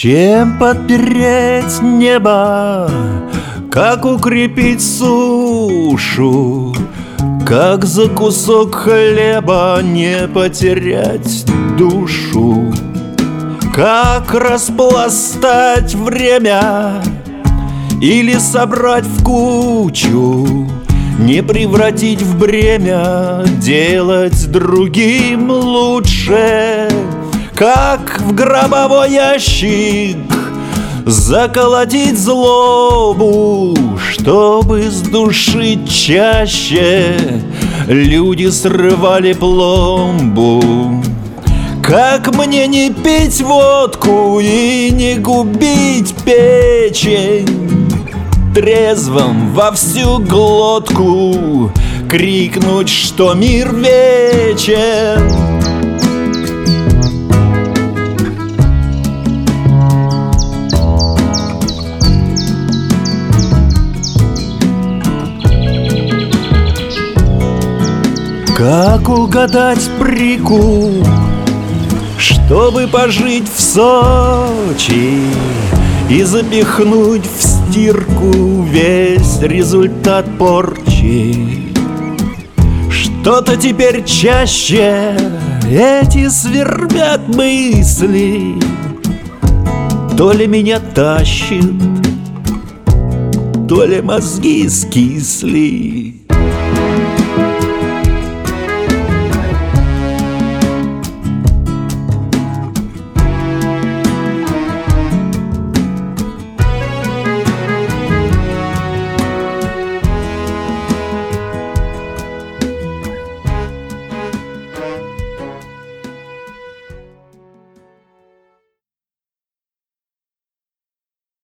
Чем подпереть небо, как укрепить сушу, как за кусок хлеба не потерять душу, как распластать время или собрать в кучу, не превратить в бремя, делать другим лучше, как в гробовой ящик заколотить злобу, чтобы с души чаще люди срывали пломбу. Как мне не пить водку и не губить печень, трезвым во всю глотку крикнуть, что мир вечен. Как угадать прикуп, чтобы пожить в Сочи и запихнуть в стирку весь результат порчи? Что-то теперь чаще эти свербят мысли, то ли меня тащит, то ли мозги скисли.